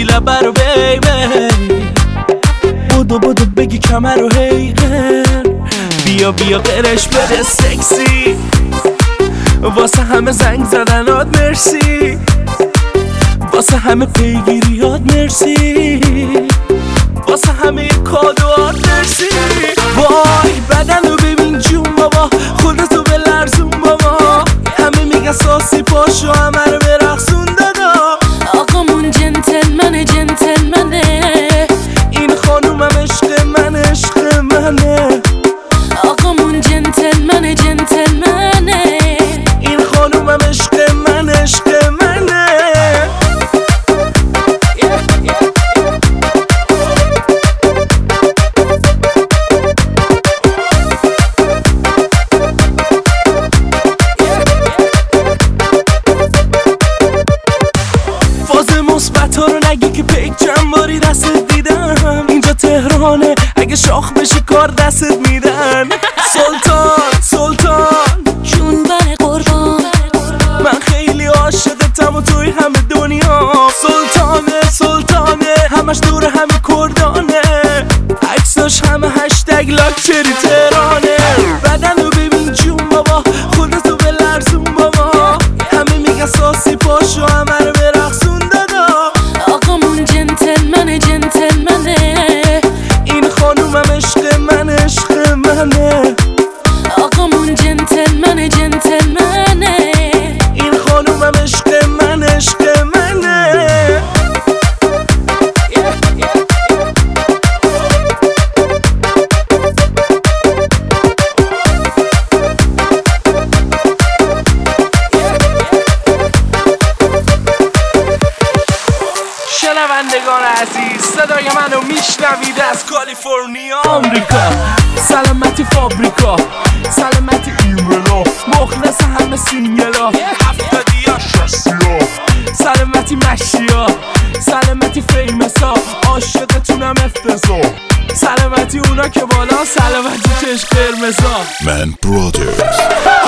بگیری لبه رو بیبی، بودو بگی کمر رو هیقر، بیا قرش بده سکسی، واسه همه زنگ زدنات مرسی، واسه همه پیگیریات مرسی، واسه همه کادوات مرسی. وای بدن رو ببین جون بابا، خودتو بلرزون بابا، همه میگن ساسی پاشو همه رو برقصون دادا. آقامون جنتلمنه این خانومم عشق منه. آقامون جنتلمنه این خانومم عشق منه. مثبتا رو نگی که پیک چند باری دستت دیدم، اینجا تهرانه اگه شاخ بشه کار دستت میدن. سلطان جون بر قربان، من خیلی عاشقتم و توی همه دنیا. سلطانه همش دور همه کردانه، عکساش همه هشتگ لاکچری تهرانه. بدن رو ببین جون بابا، خودتو بلرزون بابا، همه میگن ساسی پاشو همه رو برقصون دادا. آقامون جنتلمنه این خانومم عشق منه. آقامون جنتلمنه این خانومم عشق منه. شنوندگان عزیز، صدای منو میشنوید از کالیفرنیا آمریکا. سلامتی فابریکا، سلامتی ایملا، مخلص همه سینگلا، 70 60 سلامتی مشیا، سلامتی فیمسا، عاشقتونم افتضاح، سلامتی اونا که بالا، سلامتی چشم قرمزا. من برادرز